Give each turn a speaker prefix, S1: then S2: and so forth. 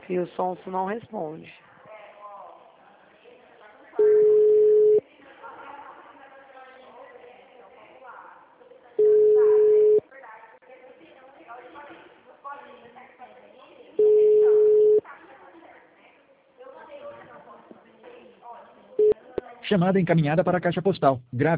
S1: E o Sonso não responde.
S2: Chamada encaminhada para a caixa postal. Grave.